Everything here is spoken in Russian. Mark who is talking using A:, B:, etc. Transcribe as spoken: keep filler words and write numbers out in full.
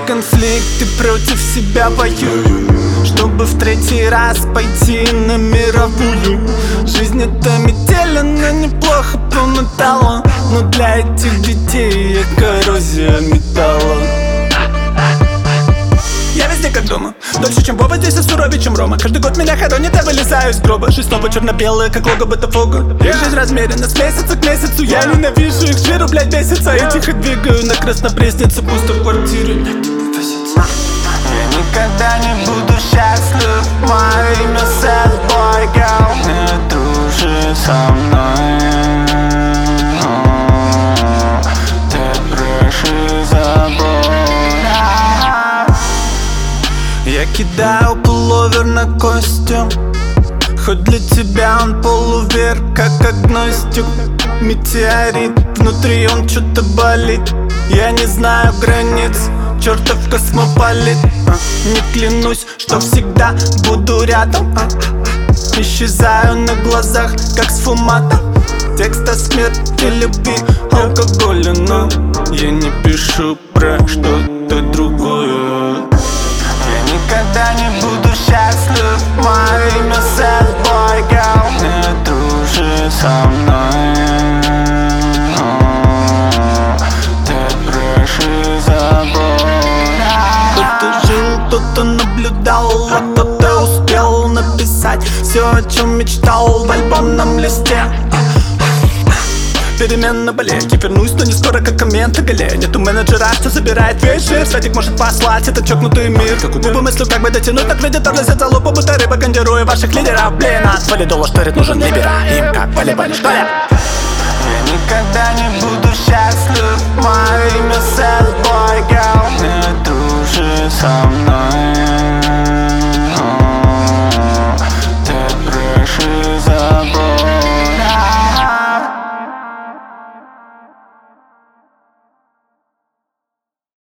A: конфликт и против себя воюю, чтобы в третий раз пойти на мировую. Жизнь это метель, она неплохо по металлу, но для этих детей я коррозия металла. Я везде как дома, дольше чем Вова, здесь я суровее, чем Рома. Каждый год меня хоронит, я вылезаю из гроба. Жизнь снова черно-белая, как лого Ботафога. Их жизнь размерена с месяца к месяцу. Я ненавижу их, жиру, блядь, бесится. Я тихо двигаю на Краснопреснице, пусто в квартире.
B: Я никогда не буду счастлив, мое имя Sad Boy Girl. Не дружи со мной, ты бреши, забудь.
A: Я кидаю пуловер на костюм, хоть для тебя он полувер, как агностик. Метеорит, внутри он что-то болит. Я не знаю границ, чертов космополит. а, Не клянусь, что всегда буду рядом. а, Исчезаю на глазах, как сфумата. Текст о смерти, любви, алкоголя, но я не пишу про что-то другое.
B: Я никогда не буду счастлив, мое имя Sad Boy Girl. Не дружи со мной, ты бреши, забудь.
A: Кто-то жил, кто-то наблюдал, а кто-то успел написать все, о чем мечтал в альбомном листе. Перемен на балете, вернусь, но не скоро, как комменты галея. Нету менеджера, что забирает весь жир. Садик может послать этот чокнутый мир. Как у губы мыслю, как бы дотянуть, так видит орлысят за лупу, будто рыба, кондируя ваших лидеров. Блин, от валидола штырит, нужен либера. Им как волейболе, что ли?
B: Я никогда не буду счастлив, мое